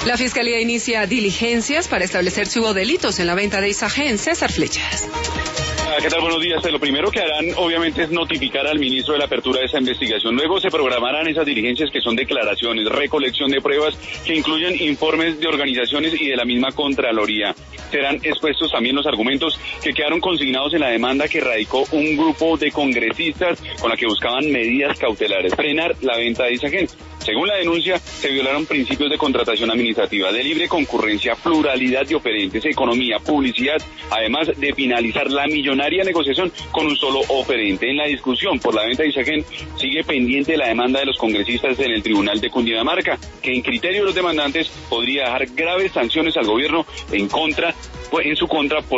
La Fiscalía inicia diligencias para establecer si hubo delitos en la venta de Isagen. César Flechas. ¿Qué tal? Buenos días. Lo primero que harán, obviamente, es notificar al ministro de la apertura de esa investigación. Luego se programarán esas diligencias que son declaraciones, recolección de pruebas que incluyen informes de organizaciones y de la misma Contraloría. Serán expuestos también los argumentos que quedaron consignados en la demanda que radicó un grupo de congresistas con la que buscaban medidas cautelares, frenar la venta de Isagen. Según la denuncia, se violaron principios de contratación administrativa, de libre concurrencia, pluralidad de oferentes, economía, publicidad, además de finalizar la millonaria negociación con un solo oferente. En la discusión por la venta de Isagen sigue pendiente la demanda de los congresistas en el Tribunal de Cundinamarca, que en criterio de los demandantes podría dejar graves sanciones al gobierno en su contra por